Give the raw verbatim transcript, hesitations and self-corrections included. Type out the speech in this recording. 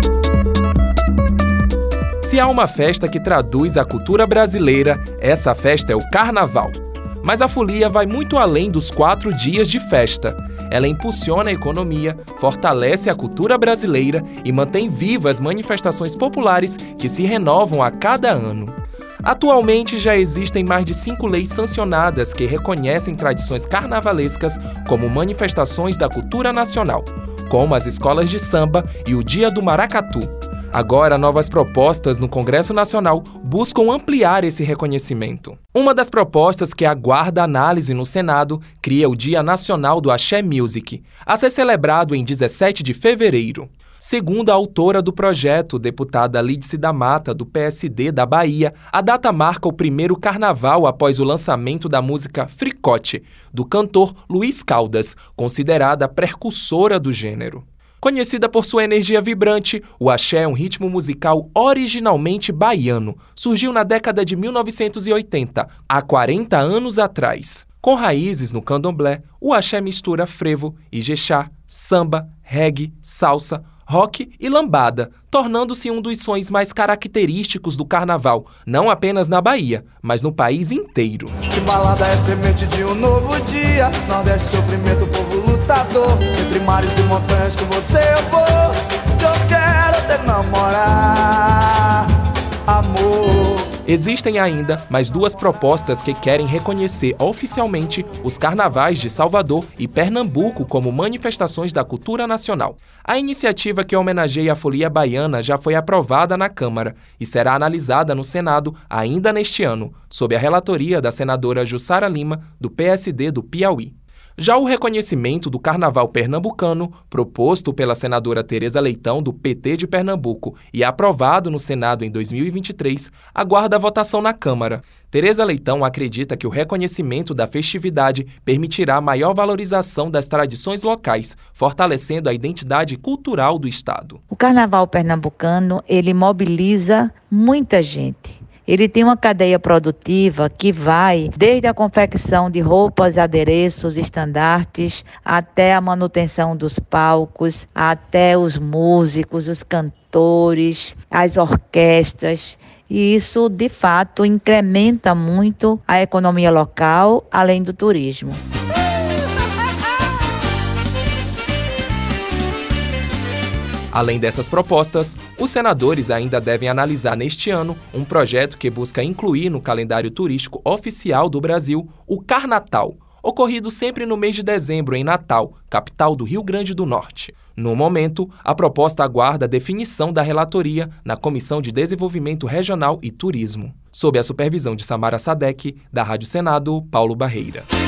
Se há uma festa que traduz a cultura brasileira, essa festa é o Carnaval. Mas a folia vai muito além dos quatro dias de festa. Ela impulsiona a economia, fortalece a cultura brasileira e mantém vivas manifestações populares que se renovam a cada ano. Atualmente já existem mais de cinco leis sancionadas que reconhecem tradições carnavalescas como manifestações da cultura nacional, como as escolas de samba e o Dia do Maracatu. Agora, novas propostas no Congresso Nacional buscam ampliar esse reconhecimento. Uma das propostas que aguarda análise no Senado cria o Dia Nacional do Axé Music, a ser celebrado em dezessete de fevereiro. Segundo a autora do projeto, deputada Lídice da Mata, do P S D da Bahia, a data marca o primeiro carnaval após o lançamento da música Fricote, do cantor Luiz Caldas, considerada precursora do gênero. Conhecida por sua energia vibrante, o axé é um ritmo musical originalmente baiano. Surgiu na década de mil novecentos e oitenta, há quarenta anos atrás. Com raízes no candomblé, o axé mistura frevo, ijexá, samba, reggae, salsa, rock e lambada, tornando-se um dos sons mais característicos do carnaval, não apenas na Bahia, mas no país inteiro. Timbalada é semente de um novo dia, Nordeste sofrimento, povo lutador, entre mares e montanhas com você eu vou, eu quero te namorar, amor. Existem ainda mais duas propostas que querem reconhecer oficialmente os carnavais de Salvador e Pernambuco como manifestações da cultura nacional. A iniciativa que homenageia a folia baiana já foi aprovada na Câmara e será analisada no Senado ainda neste ano, sob a relatoria da senadora Jussara Lima, do P S D do Piauí. Já o reconhecimento do Carnaval pernambucano, proposto pela senadora Tereza Leitão, do P T de Pernambuco, e aprovado no Senado em dois mil e vinte e três, aguarda a votação na Câmara. Tereza Leitão acredita que o reconhecimento da festividade permitirá maior valorização das tradições locais, fortalecendo a identidade cultural do Estado. O Carnaval pernambucano, ele mobiliza muita gente. Ele tem uma cadeia produtiva que vai desde a confecção de roupas, adereços, estandartes, até a manutenção dos palcos, até os músicos, os cantores, as orquestras. E isso, de fato, incrementa muito a economia local, além do turismo. Além dessas propostas, os senadores ainda devem analisar neste ano um projeto que busca incluir no calendário turístico oficial do Brasil o Carnatal, ocorrido sempre no mês de dezembro em Natal, capital do Rio Grande do Norte. No momento, a proposta aguarda a definição da relatoria na Comissão de Desenvolvimento Regional e Turismo. Sob a supervisão de Samara Sadek, da Rádio Senado, Paulo Barreira.